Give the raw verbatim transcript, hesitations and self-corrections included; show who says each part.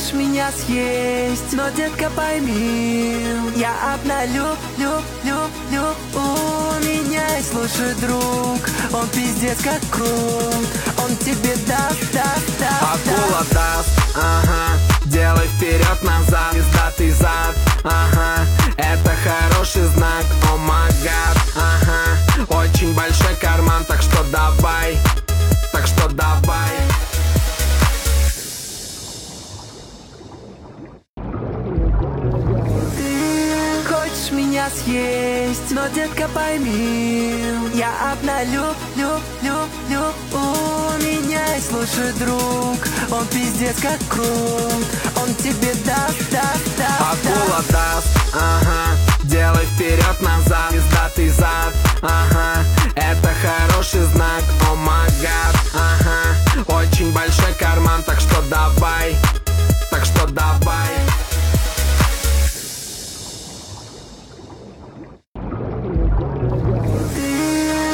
Speaker 1: Хочешь меня съесть, но, детка, пойми, я одна люб, люб, люб, люб. У меня есть лучший друг, он пиздец как крут. Он тебе даст, даст, даст,
Speaker 2: акула даст, ага. Делай вперед-назад, пиздатый зад, ага. Это хороший знак, о май гад, ага. Очень большой карман, так что давай, так что давай.
Speaker 1: Ты хочешь меня съесть, но, детка, пойми, я одна люб, люб, люб, люб. У меня есть лучший друг, он пиздец как крут. Он тебе даст, даст, даст,
Speaker 2: акула даст, ага. Делай вперед-назад, пиздатый зад, ага. Это хороший знак, о май гад, ага. Очень большой карман, так что